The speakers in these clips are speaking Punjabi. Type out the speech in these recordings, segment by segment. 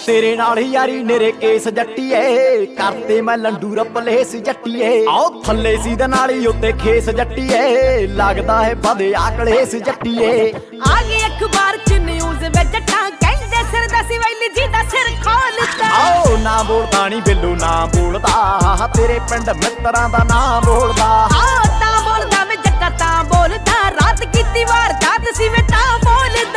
ਤੇਰੇ ਨਾਲ ਯਾਰੀ ਨੇਰੇ ਕੇਸ ਜੱਟੀਏ, ਕਰਤੇ ਮੈਂ ਲੰਡੂ ਰਪਲੇਸ ਜੱਟੀਏ। ਆਓ ਥੱਲੇ ਸੀ ਦੇ ਨਾਲੀ ਉੱਤੇ ਖੇਸ ਜੱਟੀਏ, ਲੱਗਦਾ ਹੈ ਵਧੇ ਆਕਲੇਸ ਜੱਟੀਏ। ਆ ਗਈ ਅਖਬਾਰ ਚ ਨਿਊਜ਼ ਵਿੱਚ ਜੱਟਾਂ ਕਹਿੰਦੇ ਸਿਰ ਦਾ ਸੀ ਵੈਲੀ ਜੀ ਦਾ ਸਿਰ ਖੋਲਦਾ। ਆਓ ਨਾ ਬੋਲਦਾ ਨੀ ਬਿੱਲੂ ਨਾ ਬੋਲਦਾ, ਤੇਰੇ ਪਿੰਡ ਮਿੱਤਰਾਂ ਦਾ ਨਾਂ ਬੋਲਦਾ। ਆਓ ਤਾਂ ਬੋਲਦਾ ਵੇ ਜੱਟਾ ਤਾਂ ਬੋਲਦਾ, ਰਾਤ ਕੀਤੀ ਵਾਰਦਾਤ ਸੀ ਵੇ ਤਾਂ ਬੋਲਦਾ।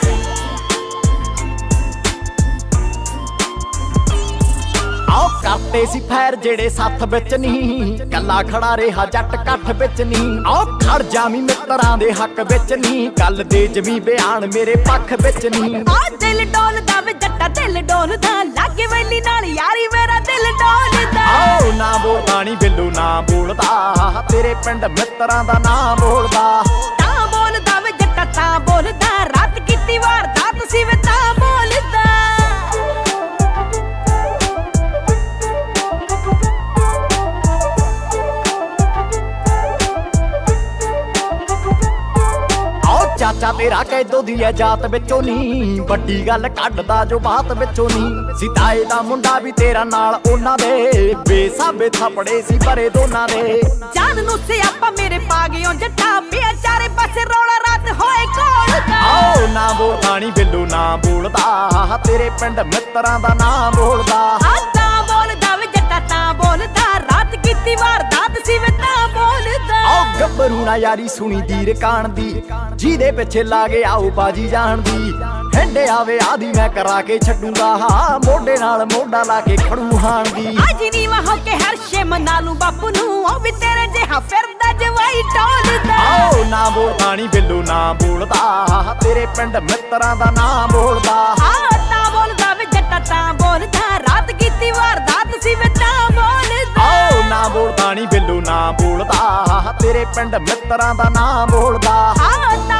ਆਓ ਕਰਤੇ ਸੀ ਫੈਰ ਜਿਹੜੇ ਸੱਥ ਵਿੱਚ ਨਹੀਂ, ਕੱਲਾ ਖੜਾ ਰਿਹਾ ਜੱਟ ਕੱਠ ਵਿੱਚ ਨਹੀਂ। ਆਓ ਖੜ ਜਾਵੀਂ ਮਿੱਤਰਾਂ ਦੇ ਹੱਕ ਵਿੱਚ ਨਹੀਂ, ਗੱਲ ਦੇ ਜਮੀ ਬਿਆਨ ਮੇਰੇ ਪੱਖ ਵਿੱਚ ਨਹੀਂ। ਆ ਦਿਲ ਡੋਲਦਾ ਵੇ ਜੱਟਾ ਦਿਲ ਡੋਲਦਾ, ਲਾਗੇ ਵੈਲੀ ਨਾਲ ਯਾਰੀ ਮੇਰਾ ਦਿਲ ਡੋਲਦਾ। ਆਓ ਨਾ ਬੋਲਦਾ ਨੀ ਬਿੱਲੂ ਨਾ ਬੋਲਦਾ, ਤੇਰੇ ਪਿੰਡ ਮਿੱਤਰਾਂ ਦਾ ਨਾਂ ਬੋਲਦਾ। ਤਾਂ ਬੋਲਦਾ ਵੇ ਜੱਟਾ ਤਾਂ ਬੋਲਦਾ, ਰਾਤ ਕੀਤੀ ਵਾਰਦਾਤ ਸੀ ਵੇ ਤਾਂ ਬੋਲਦਾ। ਚਾਚਾ ਤੇਰਾ ਕੈਦੋ ਦੀ ਐ ਜਾਤ ਵਿੱਚੋਂ ਨੀ, ਵੱਡੀ ਗੱਲ ਕੱਢਦਾ ਜੋ ਬਾਤ ਵਿੱਚੋਂ ਨੀ। ਸਿਤਾਏ ਦਾ ਮੁੰਡਾ ਵੀ ਤੇਰਾ ਨਾਲ ਉਹਨਾਂ ਦੇ, ਬੇਸਾਬੇ ਥਾਪੜੇ ਸੀ ਭਰੇ ਦੋਨਾਂ ਦੇ। ਜਾਨ ਨੂੰ ਸਿਆਪਾ ਮੇਰੇ ਪਾ ਗਿਓ ਜੱਟਾ, ਪਿਆ ਚਾਰੇ ਪਾਸੇ ਰੌਲਾ ਰਾਤ ਹੋਏ ਕੋਲਦਾ। ਆਓ ਨਾ ਬੋਲਦਾ ਨੀ ਬਿੱਲੂ ਨਾ ਬੋਲਦਾ, ਤੇਰੇ ਪਿੰਡ ਮਿੱਤਰਾਂ ਦਾ ਨਾਂ ਬੋਲਦਾ। ਆ ਤਾਂ ਬੋਲਦਾ ਵੇ ਜੱਟਾ ਤਾਂ ਬੋਲਦਾ, ਰਾਤ ਕੀਤੀ ਵਾਰਦਾਤ ਸੀ ਵੇ ਤਾਂ ਬੋਲਦਾ। ਆਓ ਗੱਭਰੂ ਨਾ ਯਾਰੀ ਸੁਣੀ ਦੀ ਰਕਾਨ ਦੀ, ਜਿਹਦੇ ਪਿੱਛੇ ਲਾ ਕੇ ਆਓ ਬਾਜੀ ਜਾਣ ਦੀ। ਹੰਡੇ ਆਵੇ ਆਦੀ ਮੈਂ ਕਰਾ ਕੇ ਛੱਡੂਗਾ, ਮੋਢੇ ਨਾਲ ਮੋਢਾ ਲਾ ਕੇ ਖੜੂ ਹਾਣ ਦੀ। ਅੱਜ ਨੀਵਾ ਹੋ ਕੇ ਹਰਸ਼ੇ ਮਨਾ ਲੂੰ ਬਾਪੂ ਨੂੰ, ਉਹ ਵੀ ਤੇਰੇ ਜਿਹਾ ਫਿਰਦਾ ਜਵਾਈ ਟੋਲਦਾ। ਆਓ ਨਾ ਬੋਲਦਾ ਨੀ ਬਿੱਲੂ ਨਾ ਬੋਲਦਾ, ਤੇਰੇ ਪਿੰਡ ਮਿੱਤਰਾਂ ਦਾ ਨਾਂ ਬੋਲਦਾ। ਆ ਤਾਂ ਬੋਲਦਾ ਵੇ ਜੱਟਾ ਤਾਂ ਬੋਲਦਾ, ਰਾਤ ਕੀਤੀ ਵਾਰਦਾਤ ਸੀ ਵੇ ਤਾਂ ਬੋਲਦਾ। ਆਓ ਨਾ ਬੋਲਦਾ ਨੀ ਬਿੱਲੂ ਨਾ ਬੋਲਦਾ, ਤੇਰੇ ਪਿੰਡ ਮਿੱਤਰਾਂ ਦਾ ਨਾਂ ਬੋਲਦਾ। ਆ